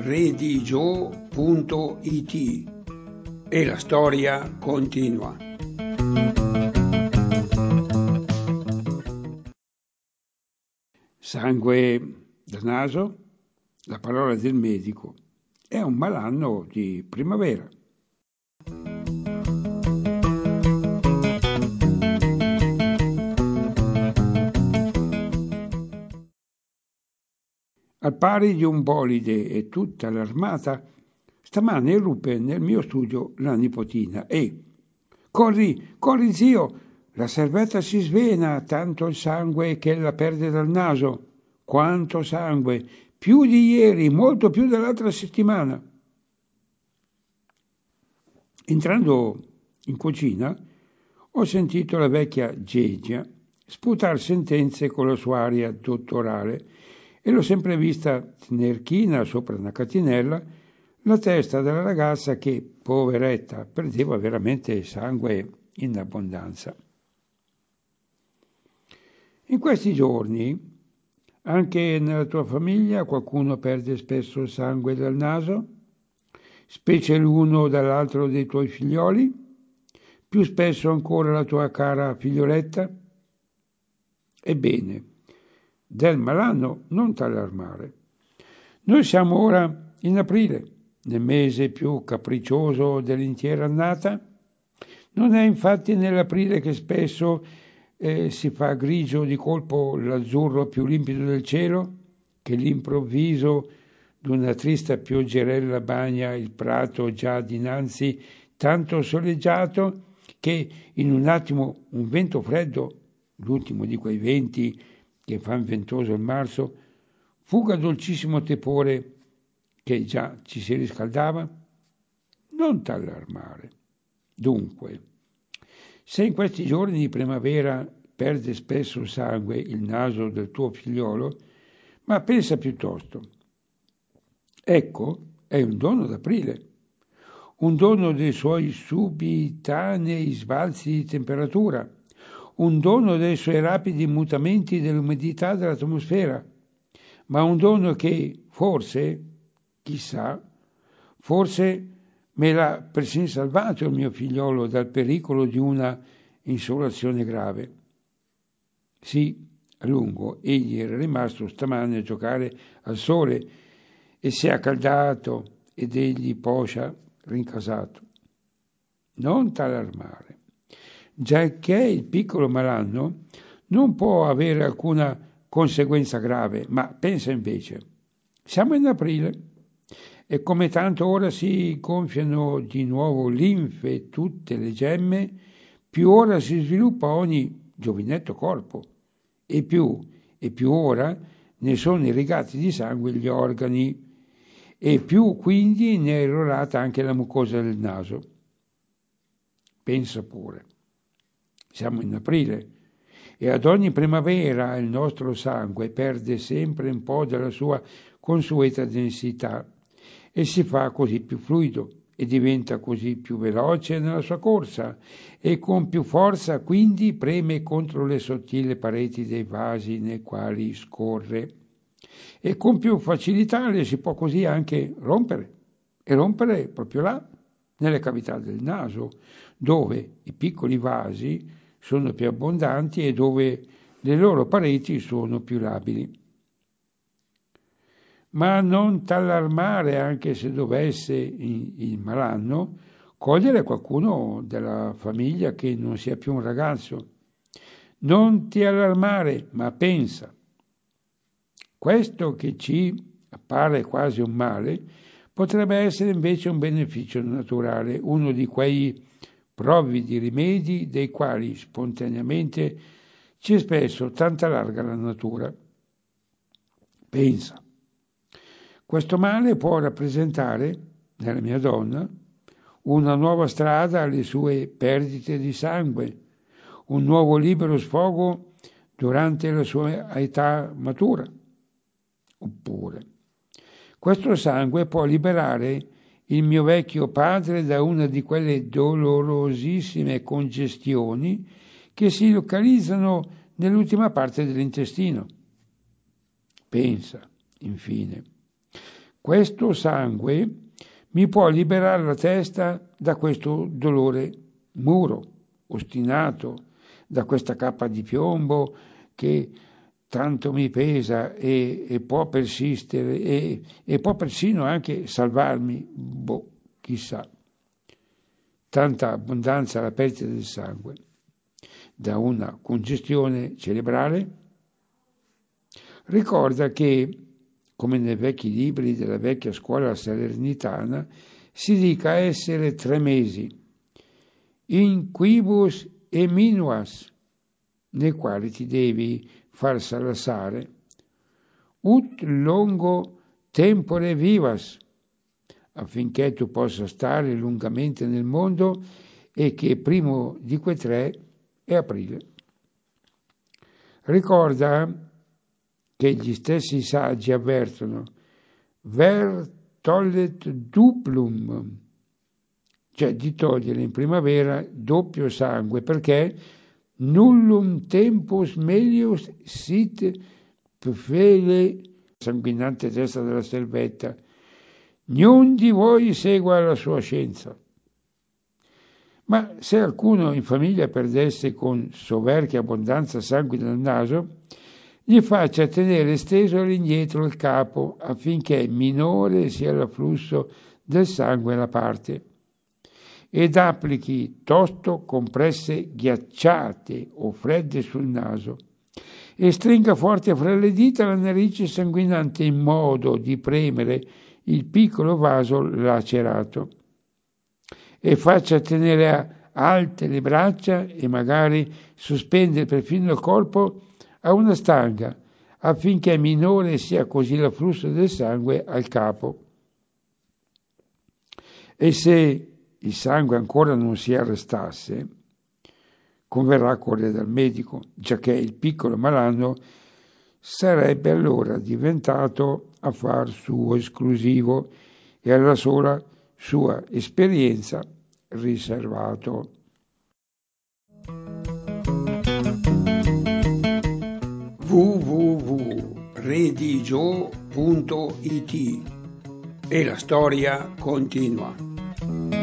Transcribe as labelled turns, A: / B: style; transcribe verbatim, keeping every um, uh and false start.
A: redigio punto it e la storia continua. Sangue dal naso, la parola del medico, è un malanno di primavera. Al pari di un bolide e tutta l'armata, stamane irruppe nel mio studio la nipotina e «Corri, corri zio, la servetta si svena, tanto il sangue che ella perde dal naso. Quanto sangue! Più di ieri, molto più dell'altra settimana!» Entrando in cucina, ho sentito la vecchia Gegia sputar sentenze con la sua aria dottorale e l'ho sempre vista tener china sopra una catinella la testa della ragazza che, poveretta, perdeva veramente sangue in abbondanza. In questi giorni, anche nella tua famiglia qualcuno perde spesso sangue dal naso, specie l'uno dall'altro dei tuoi figlioli, più spesso ancora la tua cara figlioletta? Ebbene, del malanno non t'allarmare. Noi siamo ora in aprile, nel mese più capriccioso dell'intera annata. Non è infatti nell'aprile che spesso eh, si fa grigio di colpo l'azzurro più limpido del cielo, che l'improvviso d'una trista pioggerella bagna il prato già dinanzi tanto soleggiato che in un attimo un vento freddo, l'ultimo di quei venti che fan ventoso il marzo, fuga dolcissimo tepore che già ci si riscaldava? Non t'allarmare. Dunque, se in questi giorni di primavera perde spesso sangue il naso del tuo figliolo, ma pensa piuttosto, ecco, è un dono d'aprile, un dono dei suoi subitanei sbalzi di temperatura, un dono dei suoi rapidi mutamenti dell'umidità dell'atmosfera, ma un dono che forse, chissà, forse me l'ha persino salvato il mio figliolo dal pericolo di una insolazione grave. Sì, a lungo egli era rimasto stamane a giocare al sole e si è accaldato ed egli poscia rincasato. Non t'allarmare. Giacché il piccolo malanno non può avere alcuna conseguenza grave, ma pensa invece, siamo in aprile e come tanto ora si gonfiano di nuovo linfe tutte le gemme, più ora si sviluppa ogni giovinetto corpo e più e più ora ne sono irrigati di sangue gli organi e più quindi ne è irrorata anche la mucosa del naso. Pensa pure. Siamo in aprile e ad ogni primavera il nostro sangue perde sempre un po' della sua consueta densità e si fa così più fluido e diventa così più veloce nella sua corsa e con più forza quindi preme contro le sottili pareti dei vasi nei quali scorre e con più facilità le si può così anche rompere e rompere proprio là, nelle cavità del naso, dove i piccoli vasi sono più abbondanti e dove le loro pareti sono più labili. Ma non t'allarmare anche se dovesse il malanno cogliere qualcuno della famiglia che non sia più un ragazzo. Non ti allarmare, ma pensa. Questo che ci appare quasi un male potrebbe essere invece un beneficio naturale, uno di quei provvidi rimedi dei quali spontaneamente ci è spesso tanta larga la natura. Pensa. Questo male può rappresentare, nella mia donna, una nuova strada alle sue perdite di sangue, un nuovo libero sfogo durante la sua età matura. Oppure, questo sangue può liberare il mio vecchio padre da una di quelle dolorosissime congestioni che si localizzano nell'ultima parte dell'intestino. Pensa, infine, Questo sangue mi può liberare la testa da questo dolore muro, ostinato, da questa cappa di piombo che tanto mi pesa e, e può persistere e, e può persino anche salvarmi, boh, chissà. Tanta abbondanza alla perdita del sangue da una congestione cerebrale. Ricorda che, come nei vecchi libri della vecchia scuola salernitana, si dica essere tre mesi, in quibus e minuas, nei quali ti devi far salassare, ut longo tempore vivas, affinché tu possa stare lungamente nel mondo e che primo di quei tre è aprile. Ricorda che gli stessi saggi avvertono ver tollet duplum, cioè di togliere in primavera doppio sangue, perché nullum tempus melius sit fele, sanguinante testa della selvetta, niun di voi segua la sua scienza. Ma se qualcuno in famiglia perdesse con soverchia abbondanza sangue dal naso, gli faccia tenere steso all'indietro il capo affinché minore sia l'afflusso del sangue alla parte, ed applichi tosto compresse ghiacciate o fredde sul naso e stringa forte fra le dita la narice sanguinante in modo di premere il piccolo vaso lacerato e faccia tenere alte le braccia e magari sospendere perfino il corpo a una stanga affinché minore sia così l'afflusso del sangue al capo. E se il sangue ancora non si arrestasse, converrà correre dal medico, giacché il piccolo malanno sarebbe allora diventato affar suo esclusivo e alla sola sua esperienza riservato.
B: w w w punto redigio punto it E la storia continua.